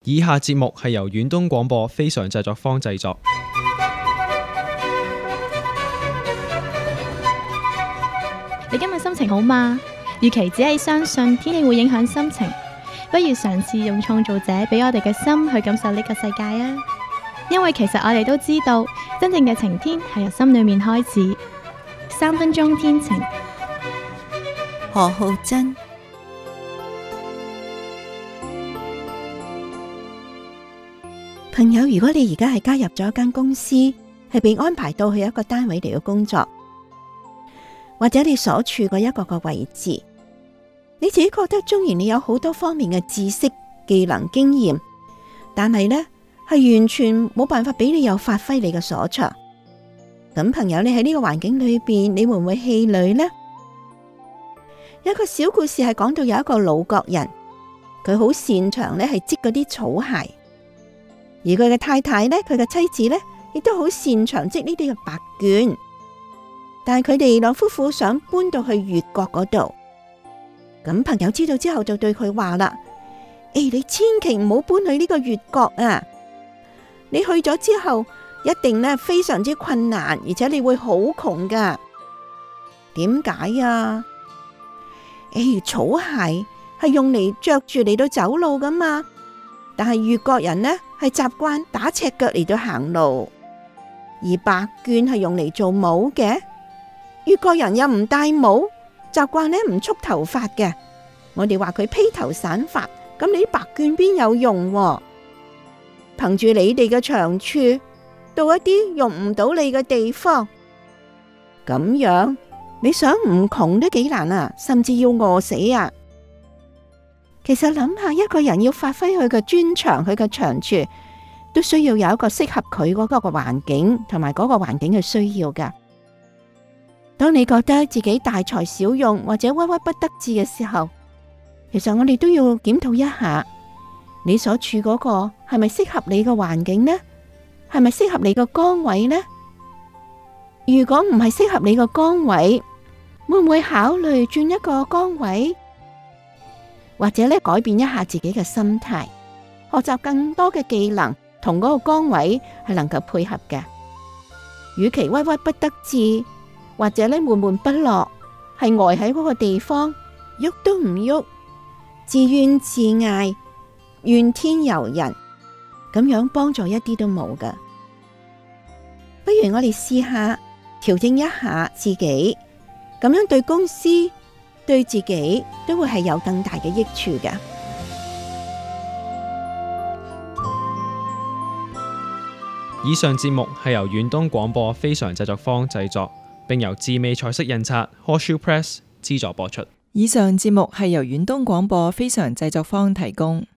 以下節目係由遠東廣播非常製作坊製作。 你今日心情好嗎？與其只係相信天氣會影響心情，不如嘗試用創造者俾我哋嘅心去感受呢個世界啊！因為其實我哋都知道，真正嘅晴天係由心裏面開始。3分鐘天晴， 何浩珍。朋友，如果你而家係加入咗一間公司，係被安排到去一個單位嚟嘅工作，或者你所處嘅一個位置，你自己覺得縱然你有好多方面嘅知識、技能、經驗，但係呢係完全冇辦法俾你有發揮你嘅所長。咁朋友，你喺呢個環境裏邊，你會唔會氣餒呢？有一個小故事係講到有一個老國人，佢好擅長呢係織嗰啲草鞋，而佢嘅太太呢，佢嘅妻子呢，亦都好擅長織呢啲嘅白絹。但係佢哋兩夫婦想搬到去粵國嗰度，咁朋友知道之後就對佢話啦：你千祈唔好搬去呢個粵國啊！你去咗之後，一定呢非常之困難，而且你會好窮噶。點解啊？草鞋係用嚟着住嚟到走路噶嘛，但係粵國人呢係習慣打赤腳嚟到行路，而白絹係用嚟做帽嘅。粵國人又唔戴帽，習慣呢唔束頭髮嘅。我哋話佢披頭散髮，咁你啲白絹邊有用喎？憑住你哋嘅長處，到一啲用唔到你嘅地方，咁樣你想唔窮都幾難啊，甚至要餓死啊！其實諗下，一個人要發揮佢嘅專長，佢嘅長處，都需要有一個適合佢嗰個環境，同埋嗰個環境嘅需要噶。當你覺得自己大材小用或者屈屈不得志嘅時候，其實我哋都要檢討一下，你所處嗰個係咪適合你嘅環境呢？係咪適合你個崗位呢？如果唔係適合你個崗位，會唔會考慮轉一個崗位，或者咧改變一下自己嘅心態，學習更多嘅技能，同嗰個崗位係能夠配合嘅。與其屈屈不得志，或者咧悶悶不樂，係呆喺嗰個地方，喐都唔喐，自怨自艾，怨天尤人，咁樣幫助一啲都冇噶。不如我哋試下調整一下自己，咁樣對公司對自己都會係有更大嘅益處噶。 以上節目係由遠東廣播非常製作坊製作，並由智美彩色印刷 Horseshoe Press 資助播出。 以上節目係由遠東廣播非常製作坊提供。